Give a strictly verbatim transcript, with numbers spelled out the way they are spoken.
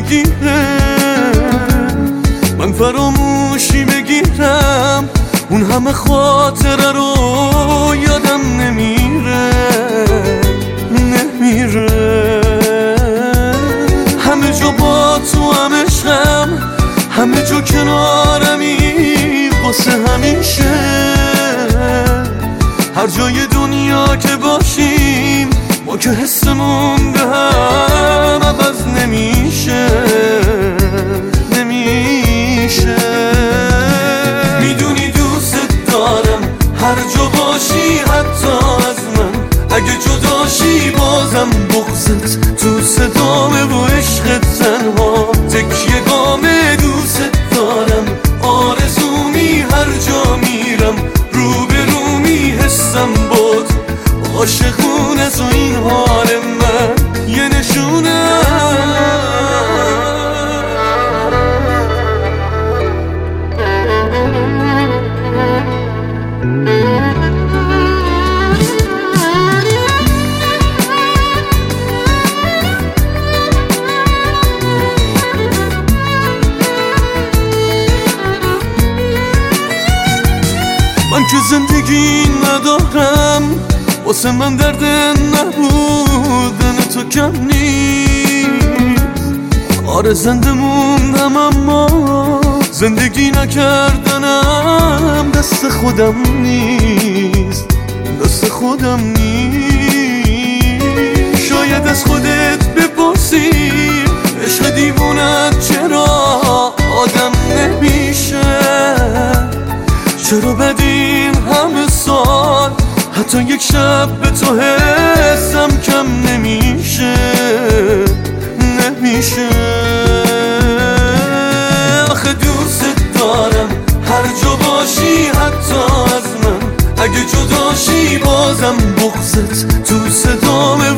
بگیره، من فراموشی بگیرم، اون همه خاطره رو یادم نمیره نمیره. همه جا با تو هم عشقم، همه جا کنارمی واسه همیشه. هر جای دنیا که باشیم ما که حسمون به هم عوض نمیشه نمیشه. میدونی دوست دارم هر جا باشی، حتی از من اگه جداشی بازم بغضت تو صدامه و عشقت تنها تکیه گامه. دوست دارم آرزومی هر جا میرم، رو به رو میحسم با تو، عاشقون از و این حال من یه نشونه. من که زندگی ندارم، واسه من درد نبودن تو کم نیست. آره زنده موندم اما زندگی نکردنم دست خودم نیست دست خودم نیست. شاید از خودت بپرسی عشق دیوونت چرا آدم نمیشه، چرا بدین همه سال حتی یک شب به تو حسم کم نمیشه نمیشه. آخه دوست دارم هر جا باشی، حتی از من اگه جداشی بازم بغضت تو صدامه